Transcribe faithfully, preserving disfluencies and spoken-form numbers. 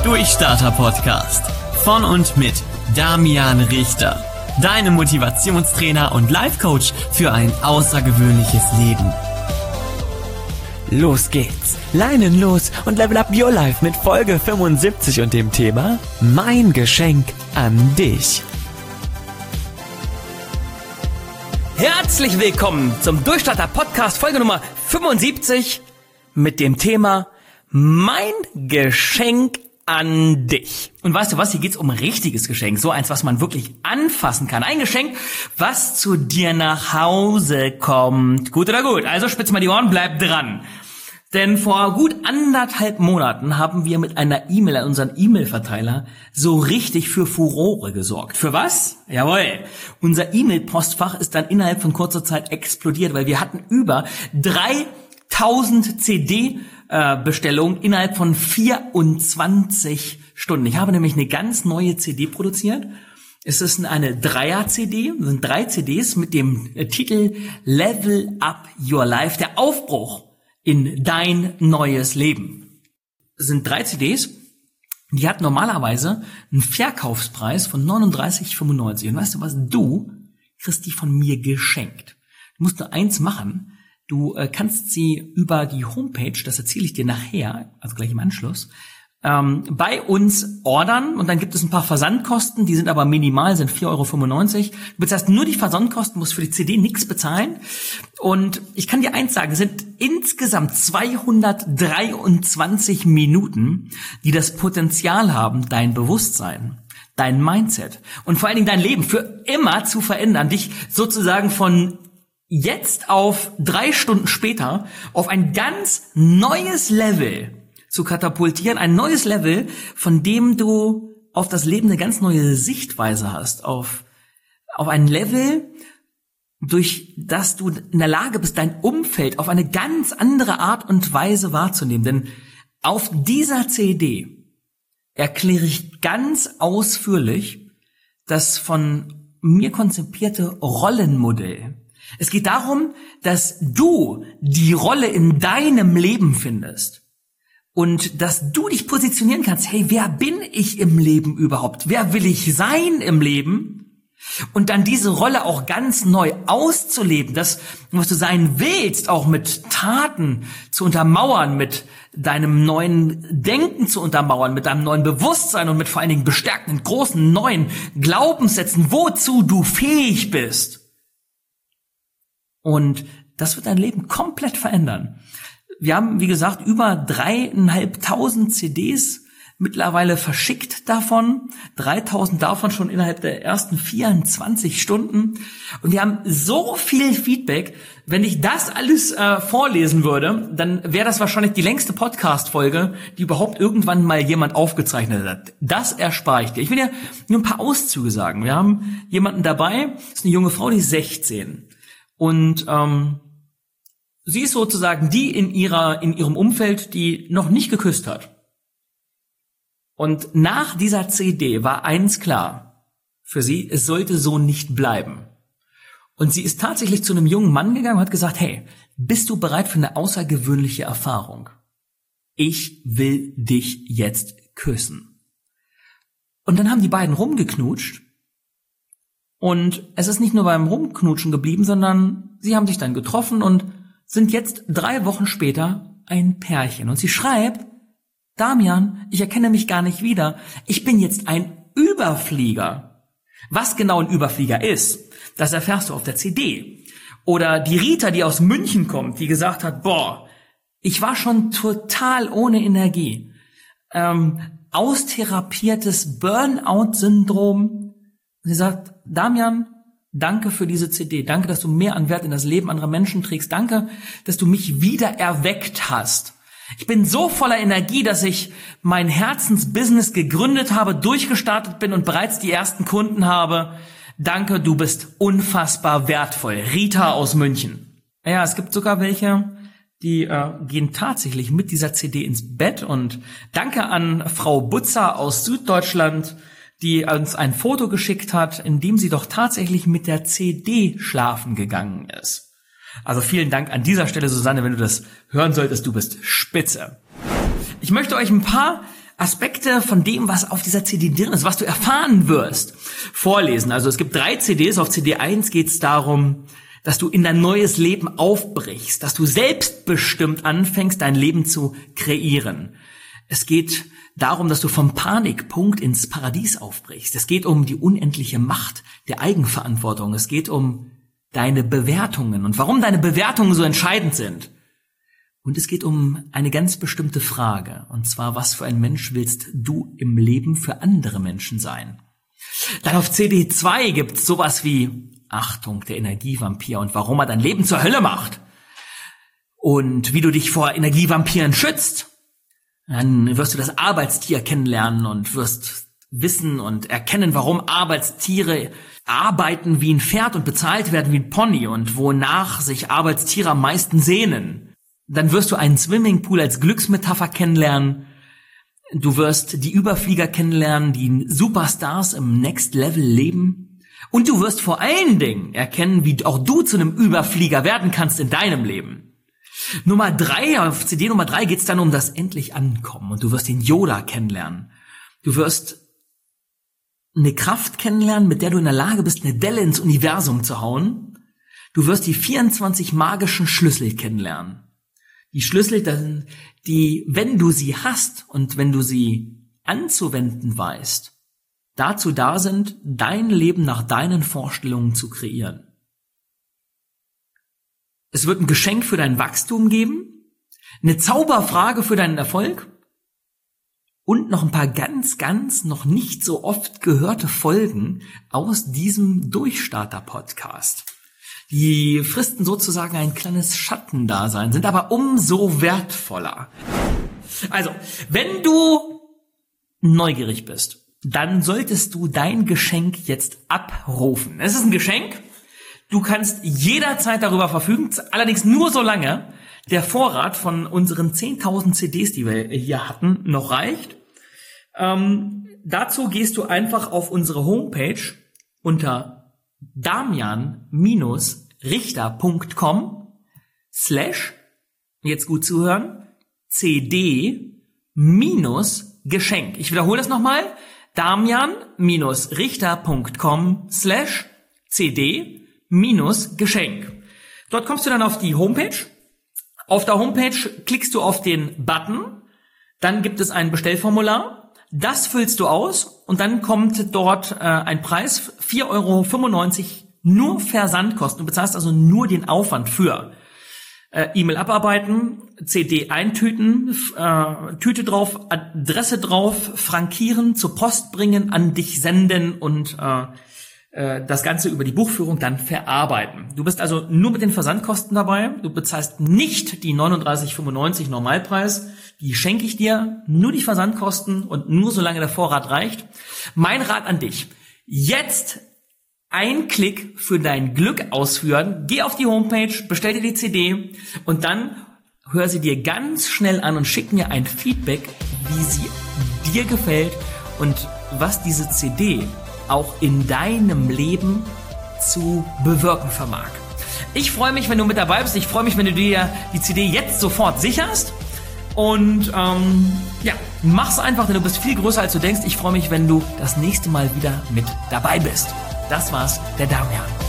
Durchstarter-Podcast von und mit Damian Richter, deinem Motivationstrainer und Life-Coach für ein außergewöhnliches Leben. Los geht's, Leinen los und level up your life mit Folge fünfundsiebzig und dem Thema Mein Geschenk an dich. Herzlich willkommen zum Durchstarter-Podcast Folge Nummer fünfundsiebzig mit dem Thema Mein Geschenk an dich. Und weißt du was, hier geht's um ein richtiges Geschenk, so eins, was man wirklich anfassen kann. Ein Geschenk, was zu dir nach Hause kommt. Gut oder gut? Also spitz mal die Ohren, bleib dran. Denn vor gut anderthalb Monaten haben wir mit einer E-Mail an unseren E-Mail-Verteiler so richtig für Furore gesorgt. Für was? Jawohl. Unser E-Mail-Postfach ist dann innerhalb von kurzer Zeit explodiert, weil wir hatten über dreitausend C D-Bestellungen innerhalb von vierundzwanzig Stunden. Ich habe nämlich eine ganz neue C D produziert. Es ist eine Dreier-C D, es sind drei C Ds mit dem Titel Level Up Your Life, der Aufbruch in dein neues Leben. Es sind drei C Ds, die hat normalerweise einen Verkaufspreis von neununddreißig fünfundneunzig. Und weißt du was? Du kriegst die von mir geschenkt. Du musst nur eins machen. Du äh, kannst sie über die Homepage, das erzähle ich dir nachher, also gleich im Anschluss, ähm, bei uns ordern. Und dann gibt es ein paar Versandkosten, die sind aber minimal, sind vier Euro fünfundneunzig. Du bezahlst nur die Versandkosten, musst für die C D nichts bezahlen. Und ich kann dir eins sagen, es sind insgesamt zweihundertdreiundzwanzig Minuten, die das Potenzial haben, dein Bewusstsein, dein Mindset und vor allen Dingen dein Leben für immer zu verändern, dich sozusagen von jetzt auf drei Stunden später auf ein ganz neues Level zu katapultieren, ein neues Level, von dem du auf das Leben eine ganz neue Sichtweise hast, auf, auf ein Level, durch das du in der Lage bist, dein Umfeld auf eine ganz andere Art und Weise wahrzunehmen. Denn auf dieser C D erkläre ich ganz ausführlich das von mir konzipierte Rollenmodell. Es geht darum, dass du die Rolle in deinem Leben findest und dass du dich positionieren kannst. Hey, wer bin ich im Leben überhaupt? Wer will ich sein im Leben? Und dann diese Rolle auch ganz neu auszuleben, das, was du sein willst, auch mit Taten zu untermauern, mit deinem neuen Denken zu untermauern, mit deinem neuen Bewusstsein und mit vor allen Dingen bestärkten, großen, neuen Glaubenssätzen, wozu du fähig bist. Und das wird dein Leben komplett verändern. Wir haben, wie gesagt, über dreieinhalbtausend C Ds mittlerweile verschickt davon. dreitausend davon schon innerhalb der ersten vierundzwanzig Stunden. Und wir haben so viel Feedback. Wenn ich das alles äh, vorlesen würde, dann wäre das wahrscheinlich die längste Podcast-Folge, die überhaupt irgendwann mal jemand aufgezeichnet hat. Das erspare ich dir. Ich will dir nur ein paar Auszüge sagen. Wir haben jemanden dabei, das ist eine junge Frau, die ist sechzehn. Und ähm, sie ist sozusagen die in ihrer in ihrem Umfeld, die noch nicht geküsst hat. Und nach dieser C D war eins klar für sie: Es sollte so nicht bleiben. Und sie ist tatsächlich zu einem jungen Mann gegangen und hat gesagt: Hey, bist du bereit für eine außergewöhnliche Erfahrung? Ich will dich jetzt küssen. Und dann haben die beiden rumgeknutscht. Und es ist nicht nur beim Rumknutschen geblieben, sondern sie haben sich dann getroffen und sind jetzt drei Wochen später ein Pärchen. Und sie schreibt: Damian, ich erkenne mich gar nicht wieder. Ich bin jetzt ein Überflieger. Was genau ein Überflieger ist, das erfährst du auf der C D. Oder die Rita, die aus München kommt, die gesagt hat: Boah, ich war schon total ohne Energie. Ähm, austherapiertes Burnout-Syndrom. Sie sagt: Damian, danke für diese C D. Danke, dass du mehr an Wert in das Leben anderer Menschen trägst. Danke, dass du mich wieder erweckt hast. Ich bin so voller Energie, dass ich mein Herzensbusiness gegründet habe, durchgestartet bin und bereits die ersten Kunden habe. Danke, du bist unfassbar wertvoll. Rita aus München. Ja, es gibt sogar welche, die äh, gehen tatsächlich mit dieser C D ins Bett. Und danke an Frau Butzer aus Süddeutschland, die uns ein Foto geschickt hat, in dem sie doch tatsächlich mit der C D schlafen gegangen ist. Also vielen Dank an dieser Stelle, Susanne, wenn du das hören solltest, du bist spitze. Ich möchte euch ein paar Aspekte von dem, was auf dieser C D drin ist, was du erfahren wirst, vorlesen. Also es gibt drei C Ds. Auf C D eins geht es darum, dass du in dein neues Leben aufbrichst, dass du selbstbestimmt anfängst, dein Leben zu kreieren. Es geht darum, dass du vom Panikpunkt ins Paradies aufbrichst. Es geht um die unendliche Macht der Eigenverantwortung. Es geht um deine Bewertungen und warum deine Bewertungen so entscheidend sind. Und es geht um eine ganz bestimmte Frage, und zwar, was für ein Mensch willst du im Leben für andere Menschen sein? Dann auf C D zwei gibt's sowas wie Achtung, der Energievampir und warum er dein Leben zur Hölle macht. Und wie du dich vor Energievampiren schützt. Dann wirst du das Arbeitstier kennenlernen und wirst wissen und erkennen, warum Arbeitstiere arbeiten wie ein Pferd und bezahlt werden wie ein Pony und wonach sich Arbeitstiere am meisten sehnen. Dann wirst du einen Swimmingpool als Glücksmetapher kennenlernen. Du wirst die Überflieger kennenlernen, die Superstars im Next Level leben. Und du wirst vor allen Dingen erkennen, wie auch du zu einem Überflieger werden kannst in deinem Leben. Nummer drei, auf C D Nummer drei geht's dann um das endlich Ankommen. Und du wirst den Yoda kennenlernen. Du wirst eine Kraft kennenlernen, mit der du in der Lage bist, eine Delle ins Universum zu hauen. Du wirst die vierundzwanzig magischen Schlüssel kennenlernen. Die Schlüssel, die, wenn du sie hast und wenn du sie anzuwenden weißt, dazu da sind, dein Leben nach deinen Vorstellungen zu kreieren. Es wird ein Geschenk für dein Wachstum geben, eine Zauberfrage für deinen Erfolg und noch ein paar ganz, ganz noch nicht so oft gehörte Folgen aus diesem Durchstarter-Podcast. Die fristen sozusagen ein kleines Schattendasein, sind aber umso wertvoller. Also, wenn du neugierig bist, dann solltest du dein Geschenk jetzt abrufen. Es ist ein Geschenk. Du kannst jederzeit darüber verfügen, allerdings nur solange der Vorrat von unseren zehntausend C Ds, die wir hier hatten, noch reicht. Ähm, dazu gehst du einfach auf unsere Homepage unter damian-richter.com slash, jetzt gut zuhören, C D minus Geschenk. Ich wiederhole das nochmal. damian-richter.com slash cd minus Geschenk. Dort kommst du dann auf die Homepage. Auf der Homepage klickst du auf den Button. Dann gibt es ein Bestellformular. Das füllst du aus und dann kommt dort äh, ein Preis, vier Euro fünfundneunzig, nur Versandkosten. Du bezahlst also nur den Aufwand für äh, E-Mail abarbeiten, C D eintüten, äh, Tüte drauf, Adresse drauf, frankieren, zur Post bringen, an dich senden und äh, äh, das Ganze über die Buchführung dann verarbeiten. Du bist also nur mit den Versandkosten dabei. Du bezahlst nicht die neununddreißig fünfundneunzig Normalpreis. Die schenke ich dir, nur die Versandkosten und nur solange der Vorrat reicht. Mein Rat an dich: Jetzt ein Klick für dein Glück ausführen. Geh auf die Homepage, bestell dir die C D und dann hör sie dir ganz schnell an und schick mir ein Feedback, wie sie dir gefällt und was diese C D auch in deinem Leben zu bewirken vermag. Ich freue mich, wenn du mit dabei bist. Ich freue mich, wenn du dir die C D jetzt sofort sicherst. Und ähm, ja, mach's einfach, denn du bist viel größer, als du denkst. Ich freue mich, wenn du das nächste Mal wieder mit dabei bist. Das war's, der Damian.